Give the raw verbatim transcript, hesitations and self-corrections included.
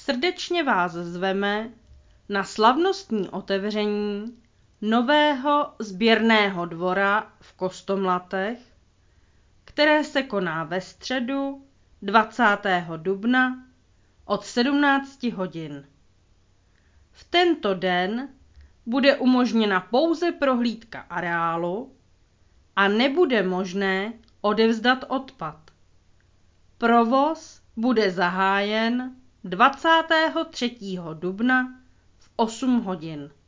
srdečně vás zveme na slavnostní otevření nového sběrného dvora v Kostomlatech, které se koná ve středu dvacátého dubna od sedmnácti hodin. V tento den bude umožněna pouze prohlídka areálu a nebude možné odevzdat odpad. Provoz bude zahájen dvacátého třetího dubna v osm hodin.